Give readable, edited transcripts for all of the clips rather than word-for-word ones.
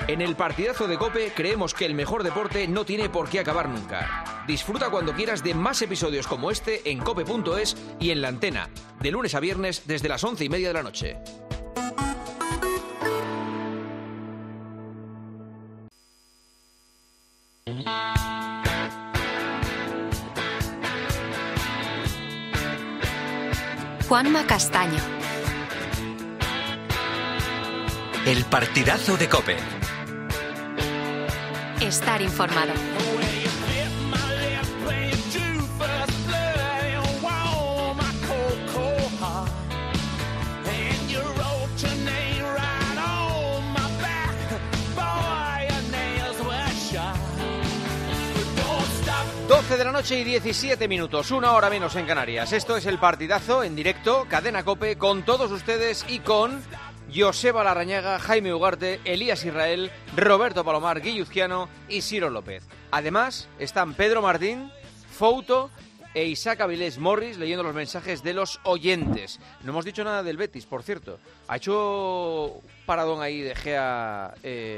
En el partidazo de COPE creemos que el mejor deporte no tiene por qué acabar nunca. Disfruta cuando quieras de más episodios como este en cope.es y en La Antena, de lunes a viernes desde las 11:30 de la noche. Juanma Castaño. El partidazo de COPE. Estar informado. 12 de la noche y 17 minutos, una hora menos en Canarias. Esto es el partidazo en directo, Cadena COPE, con todos ustedes y con Joseba Larrañaga, Jaime Ugarte, Elías Israel, Roberto Palomar, Guilluzquiano y Ciro López. Además, están Pedro Martín, Fouto e Isaac Avilés Morris leyendo los mensajes de los oyentes. No hemos dicho nada del Betis, por cierto. Ha hecho paradón ahí de Gea...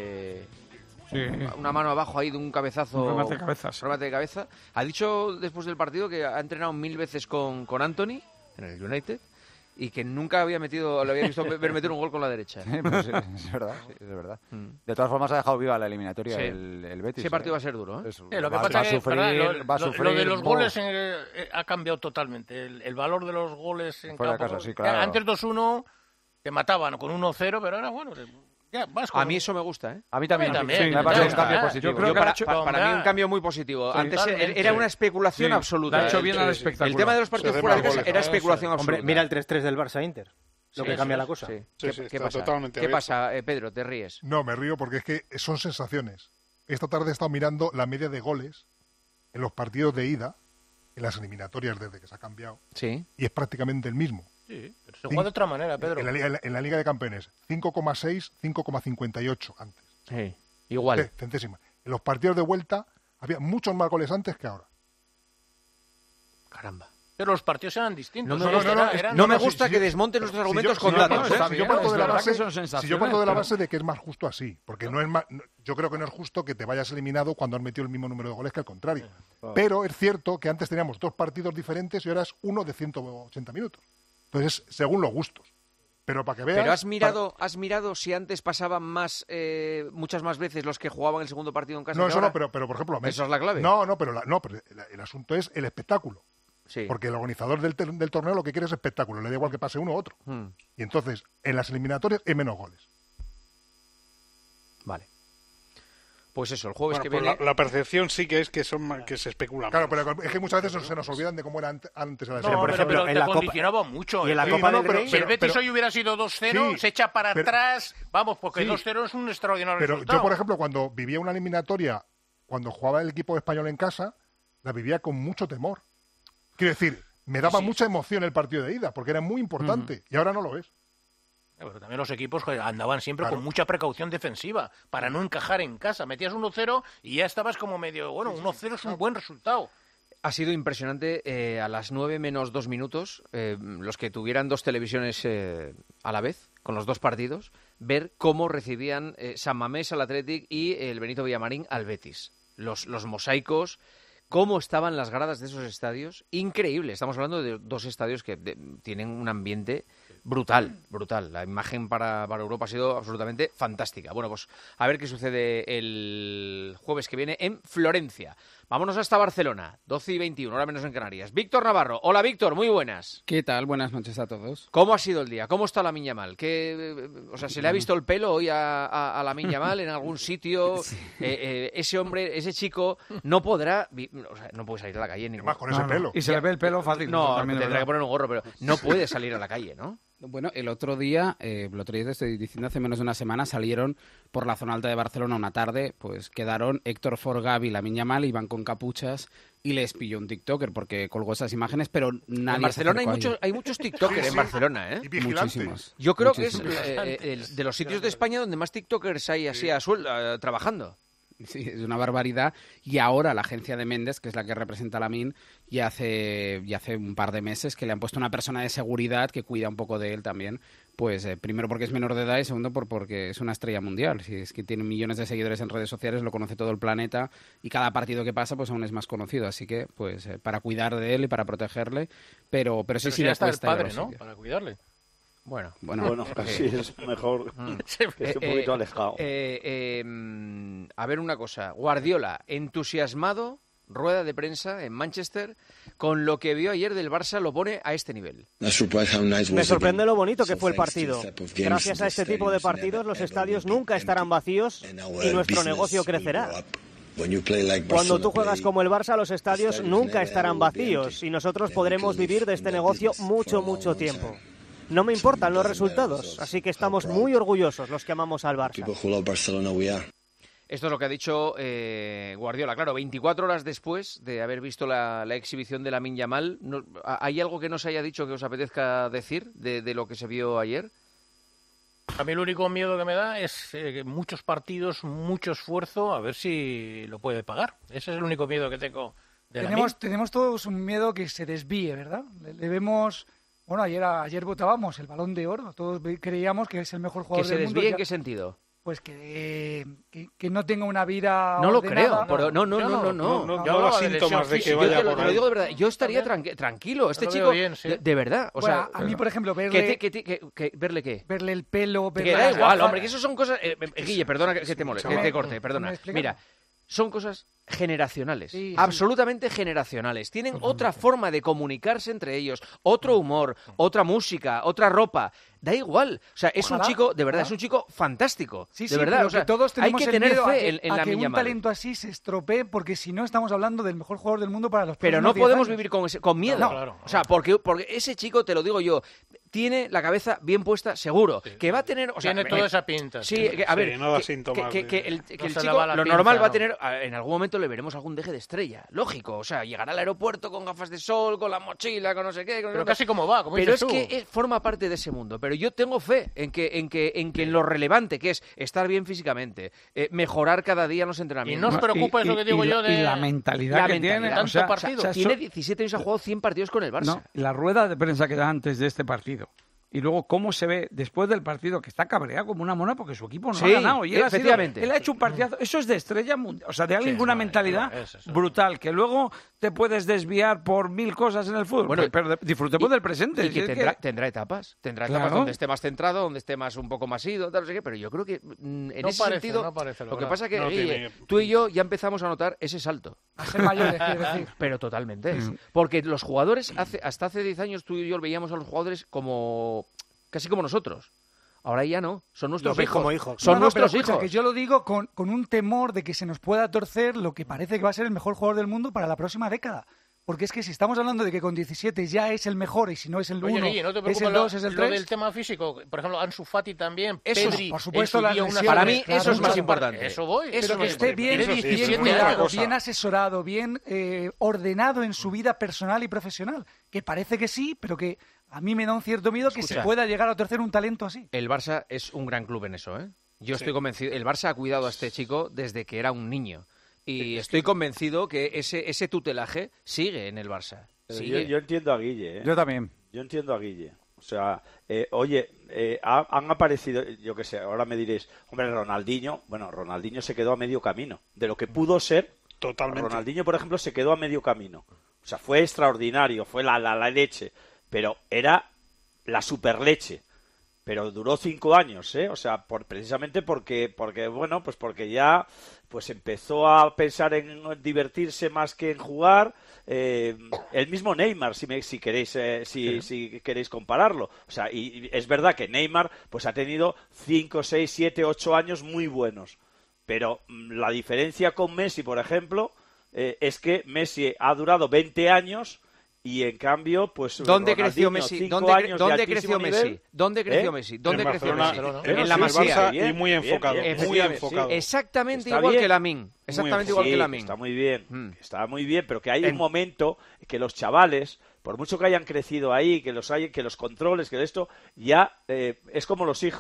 Sí. Una mano abajo ahí de un cabezazo. Un remate de cabezas. Remate de cabeza. Ha dicho después del partido que ha entrenado 1000 veces con Anthony en el United y que nunca había lo había visto ver meter un gol con la derecha. Pues sí, es verdad, sí, es verdad. De todas formas ha dejado viva la eliminatoria el Betis. Ese partido va a ser duro, ¿eh? Lo que pasa es que lo de los goles ha cambiado totalmente. El valor de los goles en campo. Casa, sí, claro. Antes 2-1 te mataban con 1-0, pero ahora bueno... A mí eso me gusta, ¿eh? A mí también. Sí, me parece un cambio positivo. Yo creo que para mí un cambio muy positivo. Antes era una especulación absoluta. Ha hecho bien al espectáculo. El tema de los partidos fuera de casa era especulación absoluta. Hombre, mira el 3-3 del Barça-Inter. Lo que cambia la cosa. ¿Qué pasa? ¿Qué pasa, Pedro? ¿Te ríes? No, me río porque es que son sensaciones. Esta tarde he estado mirando la media de goles en los partidos de ida, en las eliminatorias desde que se ha cambiado. Sí. Y es prácticamente el mismo. Sí, pero se juega de otra manera, Pedro. En la Liga de Campeones, 5,6, 5,58 antes. Sí, igual. Sí, centésima. En los partidos de vuelta había muchos más goles antes que ahora. Caramba. Pero los partidos eran distintos. No me gusta que desmonten nuestros argumentos con datos. Si yo parto de la base de que es más justo así, porque no es más, yo creo que no es justo que te vayas eliminado cuando has metido el mismo número de goles que al contrario. Pero es cierto que antes teníamos 2 partidos diferentes y ahora es uno de 180 minutos. Entonces, según los gustos. Pero para que veas... Pero has mirado si antes pasaban muchas más veces los que jugaban el segundo partido en casa. No, eso no, pero por ejemplo... ¿Eso es la clave? Pero el asunto es el espectáculo. Sí. Porque el organizador del torneo lo que quiere es espectáculo, le da igual que pase uno u otro. Y entonces, en las eliminatorias hay menos goles. Vale. Pues eso, el jueves que viene... La percepción sí que es que se especulan. Claro, pero es que muchas veces se nos olvidan de cómo era antes la por ejemplo, pero te condicionaba mucho. Y en la Copa del Rey... Si el Betis hoy hubiera sido 2-0, se echa para atrás... Vamos, porque 2-0 es un extraordinario resultado. Yo, por ejemplo, cuando vivía una eliminatoria, cuando jugaba el equipo español en casa, la vivía con mucho temor. Quiero decir, me daba mucha emoción el partido de ida, porque era muy importante, y ahora no lo es. Pero también los equipos andaban siempre con mucha precaución defensiva, para no encajar en casa. Metías 1-0 y ya estabas como medio... Bueno, 1-0 es un buen resultado. Ha sido impresionante, a las 9 menos 2 minutos, los que tuvieran 2 televisiones a la vez, con los 2 partidos, ver cómo recibían San Mamés al Athletic y el Benito Villamarín al Betis. Los mosaicos... ¿Cómo estaban las gradas de esos estadios? Increíble. Estamos hablando de 2 estadios que tienen un ambiente brutal. La imagen para Europa ha sido absolutamente fantástica. Bueno, pues a ver qué sucede el jueves que viene en Florencia. Vámonos hasta Barcelona, 12:21, hora menos en Canarias. Víctor Navarro. Hola, Víctor, muy buenas. ¿Qué tal? Buenas noches a todos. ¿Cómo ha sido el día? ¿Cómo está Lamine Yamal? ¿Se le ha visto el pelo hoy a Lamine Yamal en algún sitio? Sí. Ese hombre, ese chico, no podrá... no puede salir a la calle. Más con ese pelo. Y se le ve el pelo fácil. No, tendrá que poner un gorro, pero no puede salir a la calle, ¿no? Bueno, el otro día te estoy diciendo, hace menos de una semana, salieron por la zona alta de Barcelona una tarde, pues quedaron Héctor Fort, Gavi, Lamine Yamal, iban con capuchas y les pilló un TikToker porque colgó esas imágenes, pero nadie... En Barcelona hay muchos TikTokers en Barcelona, ¿eh? Y muchísimos. Yo creo que es de los sitios de España donde más TikTokers hay así a sueldo, trabajando. Sí, es una barbaridad. Y ahora la agencia de Méndez, que es la que representa a Lamine, ya hace un par de meses que le han puesto una persona de seguridad que cuida un poco de él también. Pues primero porque es menor de edad y segundo porque es una estrella mundial. Si es que tiene millones de seguidores en redes sociales, lo conoce todo el planeta y cada partido que pasa pues aún es más conocido. Así que pues para cuidar de él y para protegerle. Pero sí, si le está el cuesta padre, ¿no? Para cuidarle. Bueno, casi es mejor que esté un poquito alejado. A ver una cosa. Guardiola, entusiasmado, rueda de prensa en Manchester, con lo que vio ayer del Barça, lo pone a este nivel. Me sorprende lo bonito que fue el partido. Gracias a este tipo de partidos, los estadios nunca estarán vacíos y nuestro negocio crecerá. Cuando tú juegas como el Barça, los estadios nunca estarán vacíos y nosotros podremos vivir de este negocio mucho tiempo. No me importan los resultados, así que estamos muy orgullosos los que amamos al Barça. Esto es lo que ha dicho Guardiola. Claro, 24 horas después de haber visto la exhibición de Lamine Yamal, ¿hay algo que no se haya dicho que os apetezca decir de lo que se vio ayer? A mí el único miedo que me da es muchos partidos, mucho esfuerzo, a ver si lo puede pagar. Ese es el único miedo que tengo de Lamine. Tenemos todos un miedo que se desvíe, ¿verdad? Le vemos... Bueno, ayer votábamos el Balón de Oro. Todos creíamos que es el mejor jugador del mundo. ¿Que se desvíe en qué sentido? Pues que no tenga una vida no ordenada. Lo creo. No. Yo los síntomas de que vaya por ahí. Lo digo de verdad. Yo estaría tranquilo. Este chico, bien, sí. de verdad. O sea, a mí, por ejemplo, verle... ¿Verle qué? Verle el pelo... Que da igual, hombre, que eso son cosas... Guille, perdona que te moleste, que te corte, perdona. Mira, son cosas generacionales, absolutamente generacionales. Tienen otra forma de comunicarse entre ellos, otro humor, otra música, otra ropa. Da igual. O sea, es un chico, de verdad, es un chico fantástico. Sí, de verdad. Pero o sea, que todos tenemos hay que tener fe en a la que un Yamal. talento así se estropee, porque si no estamos hablando del mejor jugador del mundo para los Pero próximos no podemos 10 años. vivir con miedo. No, claro. O sea, porque ese chico, te lo digo yo, tiene la cabeza bien puesta, seguro. Sí. Que va a tener... O sea, tiene toda esa pinta. Sí, a ver, no da síntomas que el no chico, lo pinza, normal va a tener... En algún momento le veremos algún deje de estrella. Lógico. O sea, llegará al aeropuerto con gafas de sol, con la mochila, con no sé qué... Pero casi como va, como pero dices es tú. Que forma parte de ese mundo. Pero yo tengo fe en que lo relevante que es estar bien físicamente, mejorar cada día en los entrenamientos. Y no os preocupa eso que digo yo de... Y la mentalidad que tiene. Tanto partido. Tiene 17 años, ha jugado 100 partidos con el Barça. No, la rueda de prensa que da antes de este partido. Y luego cómo se ve después del partido, que está cabreado como una mona porque su equipo no ha ganado. Y efectivamente. Él ha hecho un partidazo. Eso es de estrella mundial. O sea, de alguien con una mentalidad brutal. Que luego te puedes desviar por 1000 cosas en el fútbol. Bueno, pero disfrutemos del presente. Y tendrá etapas. Tendrá etapas donde esté más centrado, donde esté más un poco más ido, tal, no sé qué. Pero yo creo que en ese sentido... No parece, lo que pasa es que tú y yo ya empezamos a notar ese salto. A ser mayores, quiero decir. Pero totalmente. Porque los jugadores, hasta hace 10 años, tú y yo veíamos a los jugadores casi como nosotros. Ahora ya no, son nuestros hijos. Como hijos. Son nuestros hijos. Que yo lo digo con un temor de que se nos pueda torcer lo que parece que va a ser el mejor jugador del mundo para la próxima década. Porque es que si estamos hablando de que con 17 ya es el mejor y si no es el 1, es el 2, es el 3... Lo del tema físico, por ejemplo, Ansu Fati también, eso, Pedri, por supuesto, para mí eso es más importante. Eso voy. Pero que esté bien cuidado, bien asesorado, bien ordenado en su vida personal y profesional. Que parece que sí, pero que a mí me da un cierto miedo que se pueda llegar a torcer un talento así. El Barça es un gran club en eso, ¿eh? Yo estoy convencido. El Barça ha cuidado a este chico desde que era un niño. Y estoy convencido que ese tutelaje sigue en el Barça. Yo entiendo a Guille, ¿eh? Yo también. Yo entiendo a Guille. O sea, han aparecido, yo qué sé, ahora me diréis, hombre, Ronaldinho se quedó a medio camino. De lo que pudo ser, totalmente. Ronaldinho, por ejemplo, se quedó a medio camino. O sea, fue extraordinario, fue la leche, pero era la superleche. Pero duró 5 años, ¿eh? O sea, precisamente porque bueno, pues porque ya pues empezó a pensar en divertirse más que en jugar. El mismo Neymar, si queréis compararlo. O sea, y es verdad que Neymar pues ha tenido 5, 6, 7, 8 años muy buenos. Pero la diferencia con Messi, por ejemplo, es que Messi ha durado 20 años... Y en cambio, pues... ¿Dónde creció Messi? ¿Dónde creció Messi? ¿Dónde creció Messi? ¿Dónde creció Messi? En la Masía. Y muy enfocado. Muy enfocado. Exactamente igual que Lamine. Exactamente igual que Lamine. Está muy bien. Está muy bien, pero que hay un momento que los chavales, por mucho que hayan crecido ahí, que los controles, que esto, ya es como los hijos.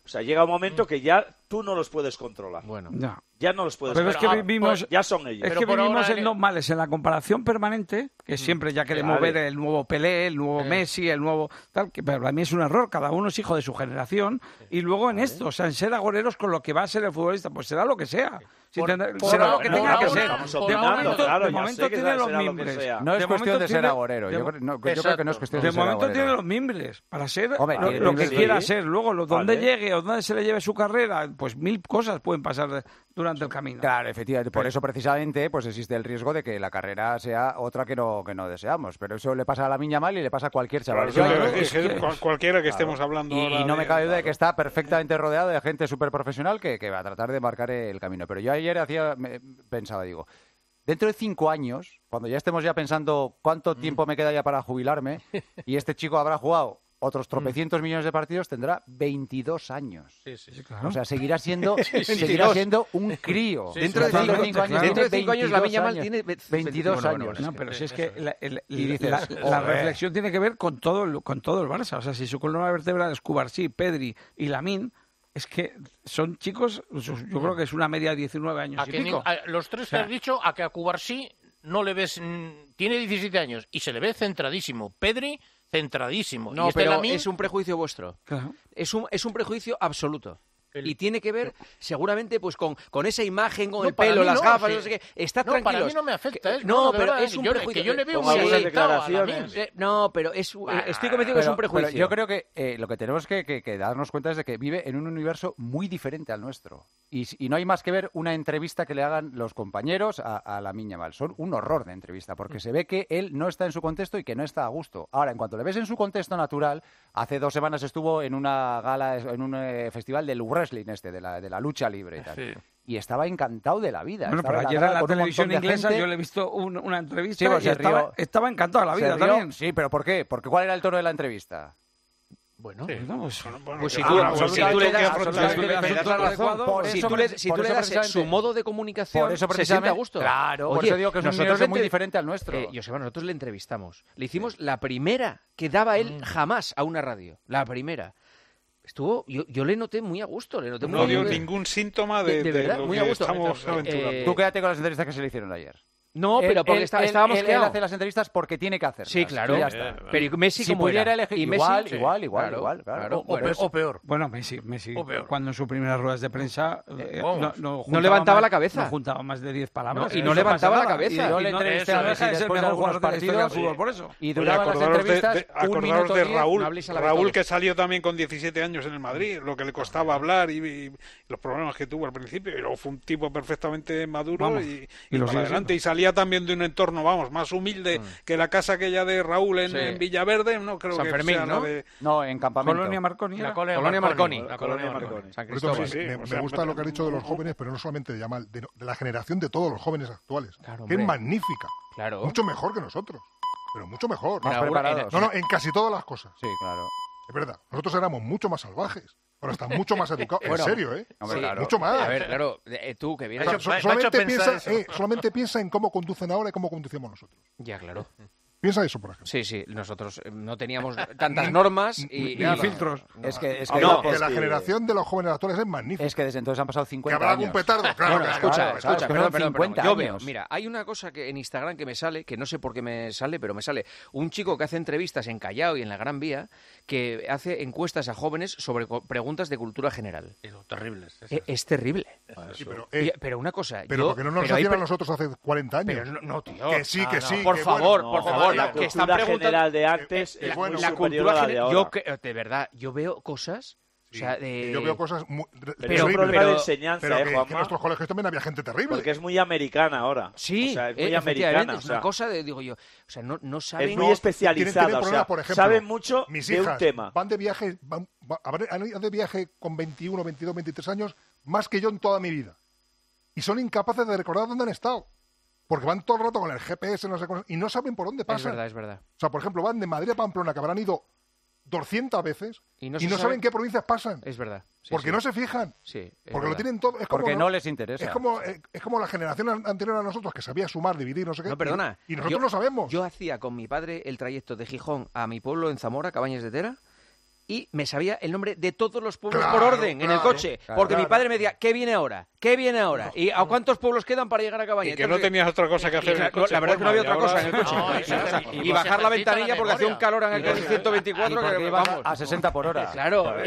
O sea, llega un momento que ya tú no los puedes controlar. Bueno, ya no los puedes controlar. Pero es que vivimos, ya son ellos. Es que vivimos en dos males, en la comparación permanente, que siempre ya queremos ver el nuevo Pelé, el nuevo Messi, el nuevo tal, que para mí es un error, cada uno es hijo de su generación, y luego en esto, o sea, en ser agoreros con lo que va a ser el futbolista, pues será lo que sea. Será lo que tenga que ser. De momento tiene los mimbres. No es cuestión de ser agorero. Yo creo que no es cuestión de ser agorero. De momento tiene los mimbres para ser lo que quiera ser. Luego, donde llegue o donde se le lleve su carrera, pues 1000 cosas pueden pasar durante el camino. Claro, efectivamente. Por eso, precisamente, pues existe el riesgo de que la carrera sea otra que no deseamos. Pero eso le pasa a Lamine Yamal y le pasa a cualquier chaval. Cualquiera que estemos hablando ahora. Y no me cabe duda de que está perfectamente rodeado de gente súper profesional que va a tratar de marcar el camino. Pero yo ayer pensaba, dentro de 5 años, cuando ya estemos ya pensando cuánto tiempo me queda ya para jubilarme, y este chico habrá jugado otros tropecientos millones de partidos, tendrá 22 años. Sí, claro. O sea, seguirá siendo un crío. Dentro de 5 años Lamine Yamal tiene 22 años. No, pero si es que la reflexión tiene que ver con todo el Barça. O sea, si su columna vertebral es Cubarsí, Pedri y Lamine, es que son chicos, yo creo que es una media de 19 años y pico. Los tres que has dicho, a que a Cubarsí no le ves, tiene 17 años y se le ve centradísimo. Pedri, centradísimo. No, y pero Lamine... es un prejuicio vuestro. Claro. Es un prejuicio absoluto. Y tiene que ver, seguramente, pues con esa imagen, con el pelo, las gafas, no sé qué. Está tranquilo. Para mí no me afecta. Pero es un prejuicio. Que yo le veo muy declaraciones. No, pero estoy convencido que es un prejuicio. Pero yo creo que lo que tenemos que darnos cuenta es de que vive en un universo muy diferente al nuestro. Y no hay más que ver una entrevista que le hagan los compañeros a Lamine Yamal. Son un horror de entrevista, porque se ve que él no está en su contexto y que no está a gusto. Ahora, en cuanto le ves en su contexto natural, hace 2 semanas estuvo en una gala, en un festival del wrestling de la lucha libre y tal. Sí. Y estaba encantado de la vida. Bueno, pero ayer en la televisión inglesa yo le he visto una entrevista y estaba encantado de la vida también. Sí, pero ¿por qué? Porque ¿cuál era el tono de la entrevista? Bueno, pues si tú le das su modo de comunicación, se siente a gusto. Claro, por eso digo que es un universo muy diferente al nuestro. Joseba, nosotros le entrevistamos. Le hicimos la primera que daba él jamás a una radio. La primera. Yo le noté muy a gusto. No dio ningún síntoma de verdad, lo muy que a gusto. estamos aventurando. Tú quédate con las entrevistas que se le hicieron ayer. No, pero porque estábamos él hace las entrevistas porque tiene que hacerlas. Sí, claro. Ya está. Pero Messi, si pudiera elegir, igual. Claro. O peor. Bueno, Messi, cuando en sus primeras ruedas de prensa no levantaba la cabeza. No juntaba más de 10 palabras. Y no levantaba la cabeza. Y yo le entrevisté a Messi después de algunos partidos. Por eso. Y duraban las entrevistas un minuto de 10. Raúl, que salió también con 17 años en el Madrid, lo que le costaba hablar y los problemas que tuvo al principio. Y luego fue un tipo perfectamente maduro y para adelante. Y salía también de un entorno más humilde que la casa aquella de Raúl en Villaverde, no creo San que Fermín, sea ¿no? No, en Campamento. Colonia Marconi. La Colonia Marconi. San Cristóbal. Me gusta lo que has dicho de los jóvenes, pero no solamente de Yamal, de la generación de todos los jóvenes actuales, que es magnífica. Claro. Mucho mejor que nosotros, pero mucho mejor. Más preparados. No, en casi todas las cosas. Sí, claro. Es verdad, nosotros éramos mucho más salvajes. Ahora están mucho más educados. En serio, ¿eh? Hombre, claro. Mucho más. A ver, claro, tú que vienes... solamente piensa en cómo conducen ahora y cómo conducimos nosotros. Ya, claro. Piensa eso, por ejemplo. Sí, nosotros no teníamos tantas normas y filtros. Es que la generación de los jóvenes actuales es magnífica. Es que desde entonces han pasado 50 años. ¿Que habrá algún petardo? Claro. Bueno, escucha, perdón. Yo veo, mira, hay una cosa que en Instagram que me sale, que no sé por qué me sale, pero me sale un chico que hace entrevistas en Callao y en la Gran Vía, que hace encuestas a jóvenes sobre preguntas de cultura general. Terrible. Es terrible. Sí, pero una cosa... Pero porque no nos hacían a nosotros hace 40 años. Pero no, tío. Que sí. Por favor. La cultura general de antes es muy superior a la de ahora. De verdad, yo veo cosas... Sí, o sea, yo veo cosas pero es un problema de enseñanza, pero Juanma. que en nuestros colegios también había gente terrible. Porque es muy americana ahora. Sí, o sea, es muy americana. Es una cosa de, digo yo, o sea, no saben... Es muy especializada, tienen problemas, por ejemplo, saben mucho mis de hijas un tema. Van de viaje, han de viaje con 21, 22, 23 años, más que yo en toda mi vida. Y son incapaces de recordar dónde han estado. Porque van todo el rato con el GPS, no sé cómo, y no saben por dónde pasan. Es verdad. O sea, por ejemplo, van de Madrid a Pamplona, que habrán ido 200 veces, y no saben qué provincias pasan. Es verdad. Porque no se fijan. Sí, porque verdad. lo tienen todo. Porque no les interesa. Es como la generación anterior a nosotros, que sabía sumar, dividir, no sé qué. No, perdona. Y nosotros no sabemos. Yo hacía con mi padre el trayecto de Gijón a mi pueblo en Zamora, Cabañas de Tera, y me sabía el nombre de todos los pueblos por orden en el coche. Porque mi padre me decía, ¿qué viene ahora? ¿Qué viene ahora? ¿Y a cuántos pueblos quedan para llegar a Cabaña? Y que no tenías otra cosa que hacer en el coche. La verdad es que no había otra cosa en el coche. Y bajar la ventanilla porque hacía un calor en aquel 124 que vamos. A 60 por hora. Claro.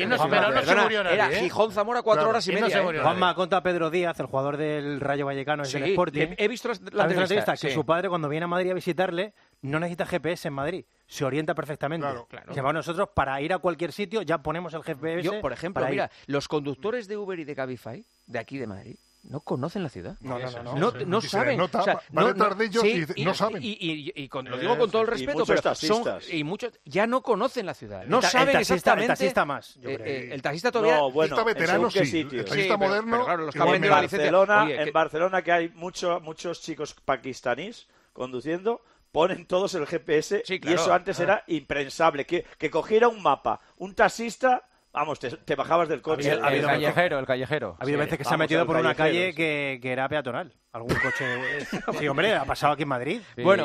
Era Gijón-Zamora 4 horas y media. Juanma, conta Pedro Díaz, el jugador del Rayo Vallecano, del Sporting. He visto la entrevista. Que su padre, cuando viene a Madrid a visitarle, no necesita GPS en Madrid. Se orienta perfectamente. Claro. Que nosotros, para ir a cualquier sitio, ya ponemos el GPS. Yo, por ejemplo, mira, los conductores de Uber y de Cabify, de aquí de Madrid, no conocen la ciudad. No saben. Van detrás de ellos y no saben. Lo digo con todo el respeto, pero muchos ya no conocen la ciudad. No saben exactamente. El taxista más. El taxista todavía. No, bueno, el taxista veterano sí. El taxista moderno. Pero claro, los que han vendido la licencia. En Barcelona, que hay muchos chicos pakistaníes conduciendo, ponen todos el GPS y eso antes era impensable. Que cogiera un mapa, un taxista, vamos, te bajabas del coche. El callejero. Ha habido veces que se ha metido por una calle que era peatonal. Algún coche. Sí, hombre, ha pasado aquí en Madrid. Bueno,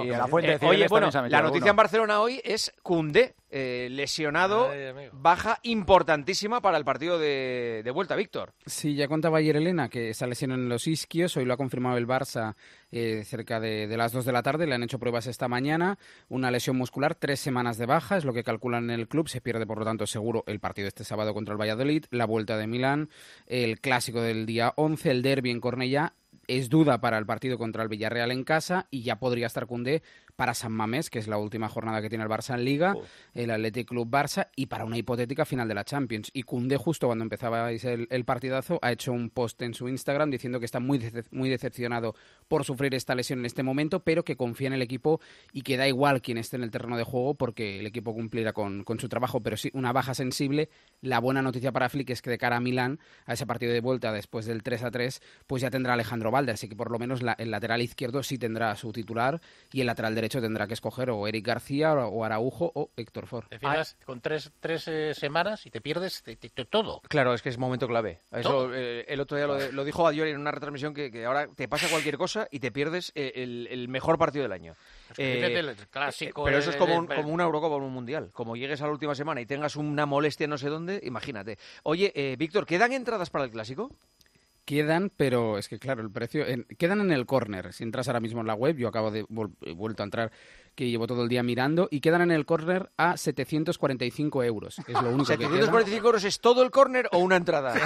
la noticia en Barcelona hoy es Koundé, lesionado, baja importantísima para el partido de vuelta, Víctor. Sí, ya contaba ayer Elena que esa lesión en los isquios, hoy lo ha confirmado el Barça cerca de las 2 de la tarde, le han hecho pruebas esta mañana, una lesión muscular, 3 semanas de baja, es lo que calculan en el club, se pierde por lo tanto seguro el partido este sábado contra el Valladolid, la vuelta de Milán, el clásico del día 11, el derbi en Cornellá. Es duda para el partido contra el Villarreal en casa y ya podría estar Koundé para San Mamés, que es la última jornada que tiene el Barça en Liga, el Athletic Club Barça, y para una hipotética final de la Champions. Y Koundé, justo cuando empezabais el partidazo, ha hecho un post en su Instagram diciendo que está muy decepcionado por sufrir esta lesión en este momento, pero que confía en el equipo y que da igual quién esté en el terreno de juego porque el equipo cumplirá con su trabajo. Pero sí, una baja sensible. La buena noticia para Flick es que de cara a Milán, a ese partido de vuelta después del 3-3, pues ya tendrá Alejandro Valde, así que por lo menos el lateral izquierdo sí tendrá a su titular y el lateral derecho tendrá que escoger o Eric García o Araujo o Héctor Ford. Te fijas con tres semanas y te pierdes todo. Claro, es que es momento clave. Eso el otro día lo dijo Adiori en una retransmisión que ahora te pasa cualquier cosa y te pierdes el mejor partido del año. El clásico. Pero eso es como una Eurocopa o un Mundial. Como llegues a la última semana y tengas una molestia no sé dónde, imagínate. Oye, Víctor, ¿quedan entradas para el clásico? Quedan, pero es que claro, el precio... quedan en el córner. Si entras ahora mismo en la web, yo acabo de... he vuelto a entrar, que llevo todo el día mirando, y quedan en el córner a 745 euros. Es lo único que queda. ¿745 euros es todo el córner o una entrada?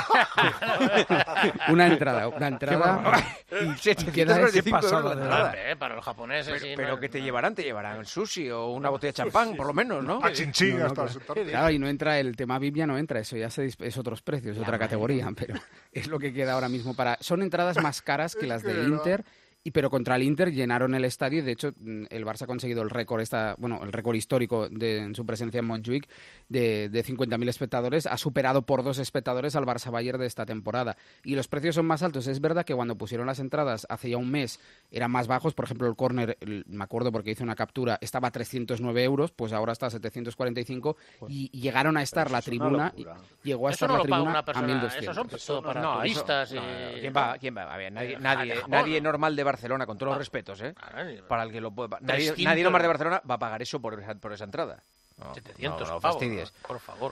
Una entrada. Y 745 euros de entrada. Para los japoneses. Pero ¿qué te llevarán? Te llevarán sushi o una botella de champán, por lo menos, ¿no? A chinchín hasta claro, y no entra el tema VIP, ya no entra. Eso ya es otros precios, es otra categoría. Pero es lo que queda ahora mismo para... Son entradas más caras que las del Inter... Pero contra el Inter llenaron el estadio y de hecho el Barça ha conseguido el récord el récord histórico en su presencia en Montjuic de 50.000 espectadores, ha superado por 2 espectadores al Barça Bayern de esta temporada y los precios son más altos. Es verdad que cuando pusieron las entradas hace ya un mes eran más bajos, por ejemplo el córner, me acuerdo porque hice una captura, estaba a 309 euros, pues ahora está a 745 y llegaron a estar la tribuna, llegó a estar la tribuna a 1.200. Eso son para turistas. ¿Quién va? A ver, nadie normal de Barcelona, con todos los respetos, para el que lo pueda. Nadie normal de Barcelona va a pagar eso por esa entrada. 700 no fastidies. Por favor.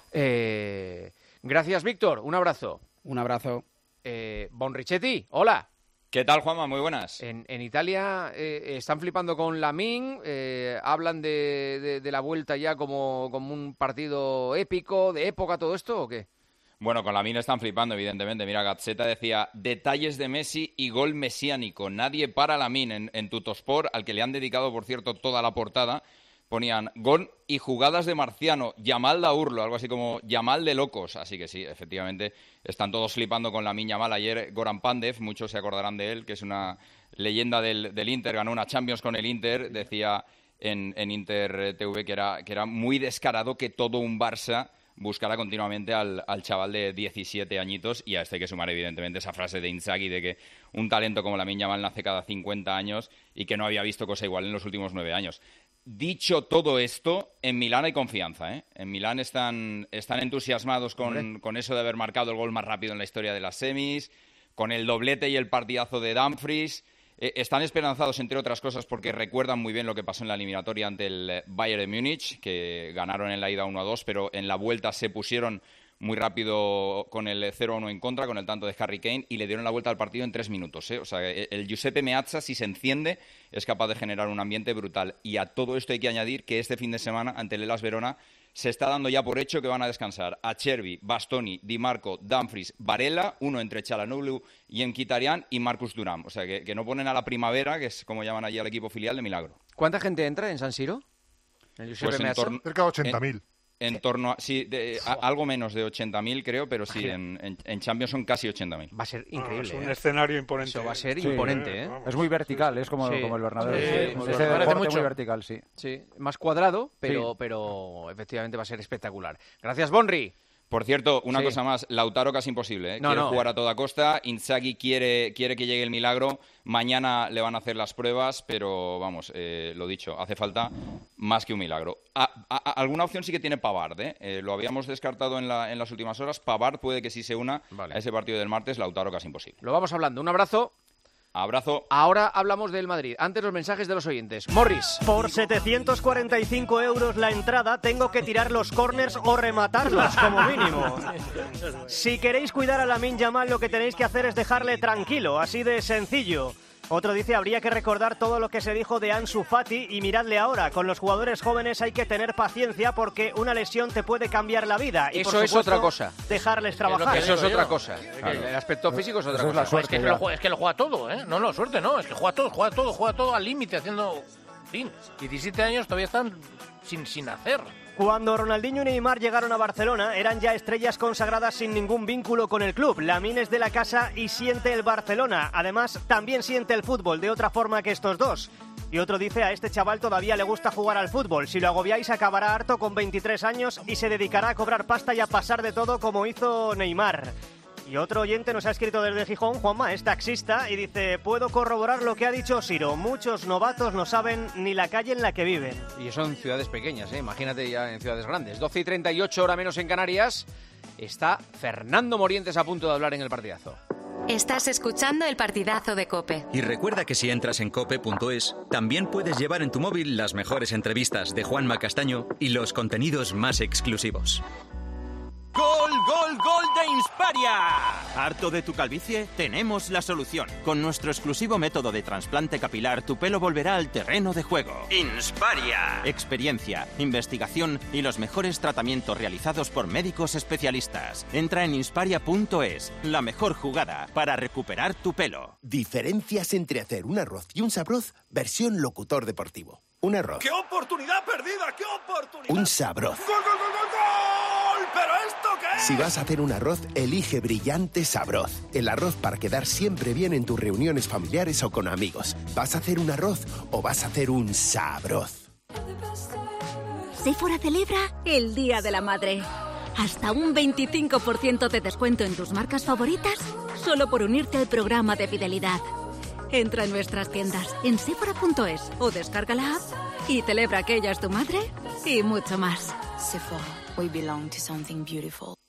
Gracias, Víctor. Un abrazo. Un abrazo. Bon Richetti, hola. ¿Qué tal, Juanma? Muy buenas. En Italia están flipando con Lamine, hablan de la vuelta ya como un partido épico, de época, todo esto, ¿o qué? Bueno, con Lamine están flipando, evidentemente. Mira, Gazzetta decía, detalles de Messi y gol mesiánico. Nadie para Lamine en Tuttosport, al que le han dedicado, por cierto, toda la portada. Ponían gol y jugadas de Marciano, Yamal da Urlo, algo así como Yamal de locos. Así que sí, efectivamente, están todos flipando con Lamine Yamal. Ayer Goran Pandev, muchos se acordarán de él, que es una leyenda del Inter, ganó una Champions con el Inter, decía en Inter TV que era muy descarado que todo un Barça buscará continuamente al chaval de 17 añitos y a este hay que sumar evidentemente esa frase de Inzaghi de que un talento como Lamine Yamal nace cada 50 años y que no había visto cosa igual en los últimos 9 años. Dicho todo esto, en Milán hay confianza, ¿eh? En Milán están entusiasmados con eso de haber marcado el gol más rápido en la historia de las semis, con el doblete y el partidazo de Dumfries. Están esperanzados, entre otras cosas, porque recuerdan muy bien lo que pasó en la eliminatoria ante el Bayern de Múnich, que ganaron en la ida 1-2, pero en la vuelta se pusieron muy rápido con el 0-1 en contra, con el tanto de Harry Kane, y le dieron la vuelta al partido en 3 minutos. O sea, el Giuseppe Meazza, si se enciende, es capaz de generar un ambiente brutal. Y a todo esto hay que añadir que este fin de semana, ante el Hellas Verona, se está dando ya por hecho que van a descansar Acerbi, Bastoni, Di Marco, Dumfries, Varela, uno entre Çalhanoğlu y Mkhitaryan, y Marcus Thuram. O sea, que no ponen a la primavera, que es como llaman allí al equipo filial, de milagro. ¿Cuánta gente entra en San Siro? Pues cerca de 80.000. En torno a, sí, algo menos de 80.000 creo, pero sí, en Champions son casi 80.000. Va a ser increíble. Es un escenario imponente. Eso va a ser imponente, ¿eh? Es muy vertical, es como el Bernabéu. Es muy vertical, sí. Sí, más cuadrado, pero efectivamente va a ser espectacular. Gracias, Bonri. Por cierto, una cosa más, Lautaro casi imposible, ¿eh? Quiere jugar a toda costa, Inzaghi quiere que llegue el milagro, mañana le van a hacer las pruebas, pero vamos, lo dicho, hace falta más que un milagro. Alguna opción sí que tiene Pavard, ¿eh? Lo habíamos descartado en las últimas horas, Pavard puede que sí se una a ese partido del martes, Lautaro casi imposible. Lo vamos hablando, un abrazo. Abrazo. Ahora hablamos del Madrid. Antes los mensajes de los oyentes. Morris. Por 745 euros la entrada tengo que tirar los corners o rematarlos como mínimo. Si queréis cuidar a Lamine Yamal, lo que tenéis que hacer es dejarle tranquilo, así de sencillo. Otro dice, habría que recordar todo lo que se dijo de Ansu Fati y miradle ahora. Con los jugadores jóvenes hay que tener paciencia porque una lesión te puede cambiar la vida. Y eso por supuesto, es otra cosa. Dejarles trabajar. Eso es otra cosa. Claro. El aspecto físico es otra cosa. Es suerte, es que lo juega todo, ¿eh? No, suerte no. Es que juega todo al límite, haciendo... En fin, 17 años todavía están sin hacer. Cuando Ronaldinho y Neymar llegaron a Barcelona, eran ya estrellas consagradas sin ningún vínculo con el club. Lamine es de la casa y siente el Barcelona. Además, también siente el fútbol, de otra forma que estos dos. Y otro dice, a este chaval todavía le gusta jugar al fútbol. Si lo agobiáis, acabará harto con 23 años y se dedicará a cobrar pasta y a pasar de todo como hizo Neymar. Y otro oyente nos ha escrito desde Gijón, Juanma, es taxista, y dice, puedo corroborar lo que ha dicho Siro, muchos novatos no saben ni la calle en la que viven. Y eso en ciudades pequeñas, ¿eh? Imagínate ya en ciudades grandes. 12:38, hora menos en Canarias. Está Fernando Morientes a punto de hablar en el partidazo. Estás escuchando el partidazo de COPE. Y recuerda que si entras en cope.es, también puedes llevar en tu móvil las mejores entrevistas de Juanma Castaño y los contenidos más exclusivos. ¡Gol, gol, gol de Insparia! ¿Harto de tu calvicie? Tenemos la solución. Con nuestro exclusivo método de trasplante capilar, tu pelo volverá al terreno de juego. ¡Insparia! Experiencia, investigación y los mejores tratamientos realizados por médicos especialistas. Entra en insparia.es, la mejor jugada para recuperar tu pelo. Diferencias entre hacer un arroz y un sabroz, versión locutor deportivo. Un arroz. ¡Qué oportunidad perdida! ¡Qué oportunidad! Un sabroz. ¡Gol, gol, gol, gol, gol! ¿Pero esto qué es? Si vas a hacer un arroz, elige Brillante Sabroz. El arroz para quedar siempre bien en tus reuniones familiares o con amigos. ¿Vas a hacer un arroz o vas a hacer un sabroz? Sephora celebra el Día de la Madre. Hasta un 25% de descuento en tus marcas favoritas solo por unirte al programa de fidelidad. Entra en nuestras tiendas en Sephora.es o descarga la app y celebra que ella es tu madre y mucho más. Sephora, we belong to something beautiful.